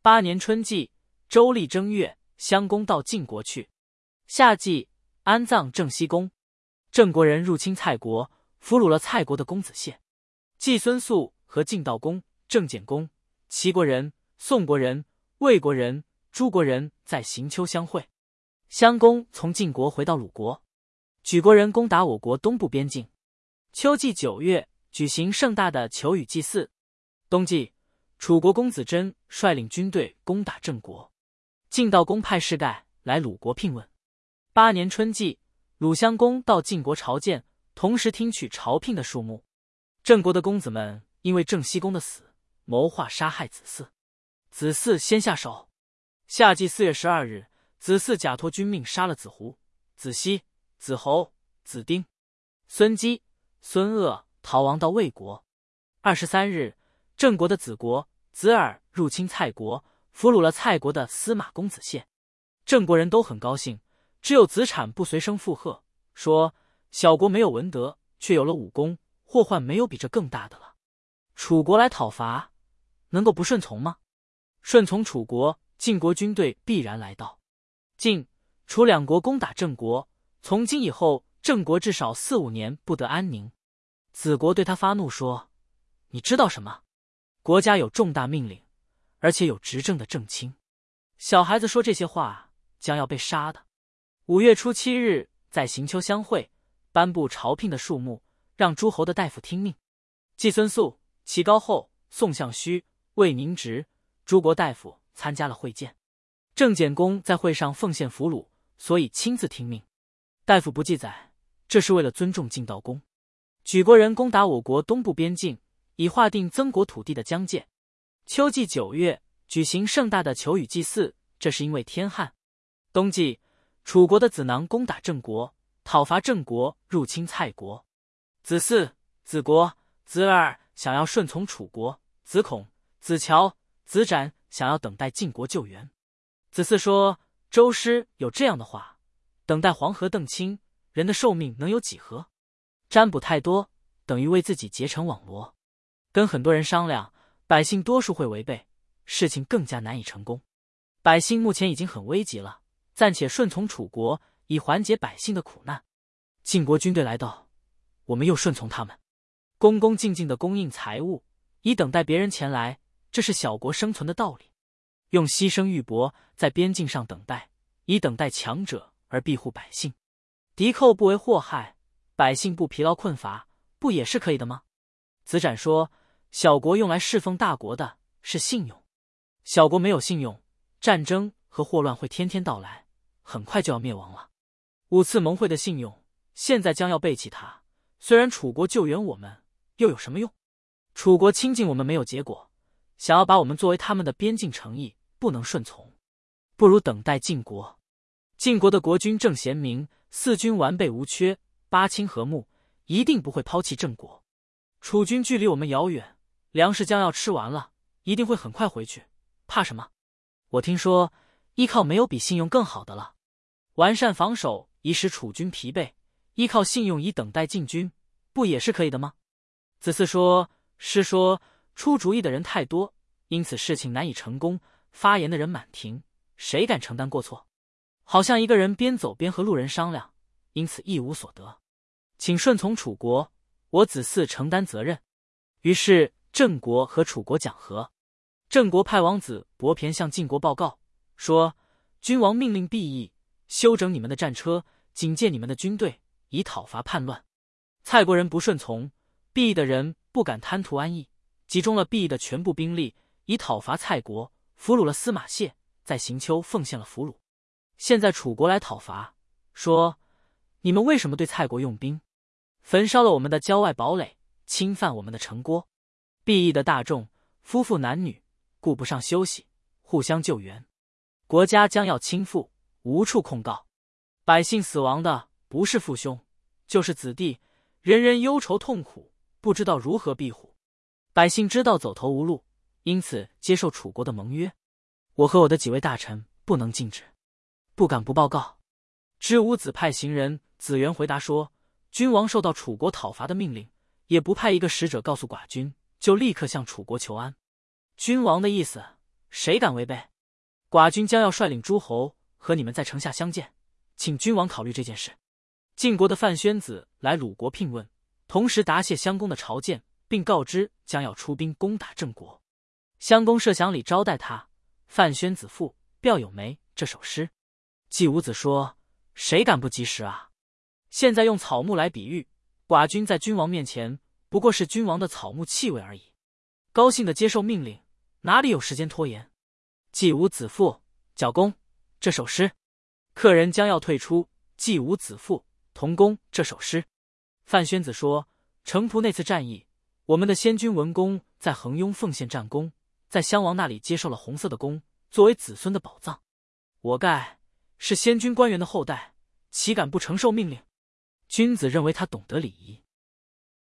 8年春季，周历正月，襄公到晋国去。夏季，安葬郑西公。郑国人入侵蔡国，俘虏了蔡国的公子燮。季孙宿和晋悼公、郑简公、齐国人、宋国人、魏国人、诸国人在行丘相会。襄公从晋国回到鲁国，莒国人攻打我国东部边境。秋季9月，举行盛大的求雨祭祀。冬季，楚国公子真率领军队攻打郑国。晋悼公派士盖来鲁国聘问。8年春季，鲁襄公到晋国朝见，同时听取朝聘的数目。郑国的公子们因为郑西公的死，谋划杀害子嗣。子嗣先下手。夏季4月12日，子嗣假托君命杀了子胡、子西、子侯、子丁、孙姬、孙鄂，逃亡到魏国。23日，郑国的子国、子耳入侵蔡国，俘虏了蔡国的司马公子燮。郑国人都很高兴，只有子产不随声附和，说小国没有文德，却有了武功，祸患没有比这更大的了。楚国来讨伐，能够不顺从吗？顺从楚国，晋国军队必然来到。晋、楚两国攻打郑国，从今以后郑国至少4、5年不得安宁。子国对他发怒说，你知道什么？国家有重大命令，而且有执政的正卿，小孩子说这些话将要被杀的。5月初7日，在行丘相会，颁布朝聘的数目，让诸侯的大夫听命。季孙宿、齐高后、宋相须、魏明直诸国大夫参加了会见。郑简公在会上奉献俘虏，所以亲自听命。大夫不记载，这是为了尊重晋悼公。莒国人攻打我国东部边境，以划定曾国土地的疆界。秋季9月，举行盛大的求雨祭祀，这是因为天旱。冬季，楚国的子囊攻打郑国，讨伐郑国，入侵蔡国。子嗣、子国、子耳想要顺从楚国，子孔、子乔、子展想要等待晋国救援。子嗣说，周师有这样的话，等待黄河澄清，人的寿命能有几何？占卜太多，等于为自己结成网罗。跟很多人商量，百姓多数会违背，事情更加难以成功。百姓目前已经很危急了，暂且顺从楚国，以缓解百姓的苦难。晋国军队来到，我们又顺从他们，恭恭敬敬地供应财物，以等待别人前来，这是小国生存的道理。用牺牲玉帛在边境上等待，以等待强者而庇护百姓。敌寇不为祸害，百姓不疲劳困乏，不也是可以的吗？子展说，小国用来侍奉大国的是信用，小国没有信用，战争和祸乱会天天到来，很快就要灭亡了。5次盟会的信用，现在将要背弃它。虽然楚国救援我们，又有什么用？楚国亲近我们没有结果，想要把我们作为他们的边境诚意，不能顺从，不如等待晋国。晋国的国君正贤明，四军完备无缺，八亲和睦，一定不会抛弃郑国。楚军距离我们遥远，粮食将要吃完了，一定会很快回去，怕什么？我听说依靠没有比信用更好的了。完善防守以使楚军疲惫，依靠信用以等待晋军，不也是可以的吗？子嗣说，师说出主意的人太多，因此事情难以成功，发言的人满庭，谁敢承担过错？好像一个人边走边和路人商量，因此一无所得。请顺从楚国，我子嗣承担责任。于是郑国和楚国讲和。郑国派王子伯骈向晋国报告，说君王命令毕邑，修整你们的战车，警戒你们的军队，以讨伐叛乱。蔡国人不顺从，毕邑的人不敢贪图安逸，集中了毕邑的全部兵力，以讨伐蔡国，俘虏了司马燮，在行丘奉献了俘虏。现在楚国来讨伐，说你们为什么对蔡国用兵，焚烧了我们的郊外堡垒，侵犯我们的城郭？毕邑的大众，夫妇男女，顾不上休息，互相救援，国家将要倾覆，无处控告。百姓死亡的不是父兄，就是子弟，人人忧愁痛苦，不知道如何庇护。百姓知道走投无路，因此接受楚国的盟约。我和我的几位大臣不能禁止，不敢不报告。知武子派行人子元回答说，君王受到楚国讨伐的命令，也不派一个使者告诉寡君，就立刻向楚国求安。君王的意思， 谁敢违背？寡君将要率领诸侯和你们在城下相见，请君王考虑这件事。”晋国的范宣子来鲁国聘问，同时答谢襄公的朝见，并告知将要出兵攻打郑国。襄公设享礼招待他。范宣子赋表有梅这首诗。季武子说：“谁敢不及时啊？现在用草木来比喻，寡君在君王面前不过是君王的草木气味而已。”高兴地接受命令，哪里有时间拖延？季武子赋，角弓这首诗。客人将要退出，季武子赋同弓这首诗。范宣子说：“城濮那次战役，我们的先君文公在衡雍奉献战功，在襄王那里接受了红色的弓，作为子孙的宝藏。我盖是先君官员的后代，岂敢不承受命令？君子认为他懂得礼仪。